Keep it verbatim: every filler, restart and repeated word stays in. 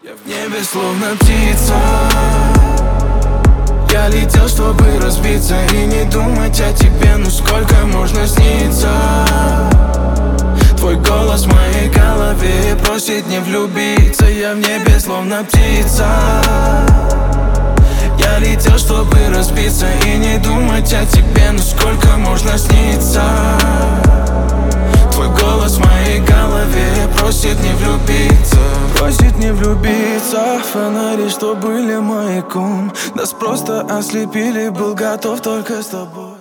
Я в небе словно птица. Я летел, чтобы разбиться и не думать о тебе. Ну сколько можно сниться? Твой голос в моей голове просит не влюбиться. Я в небе словно птица. Я летел, чтобы разбиться и не думать о тебе. Ну сколько можно сниться? Твой голос в моей голове просит не влюбиться. Просит не влюбиться. Фонари, что были маяком, нас просто ослепили. Был готов только с тобой.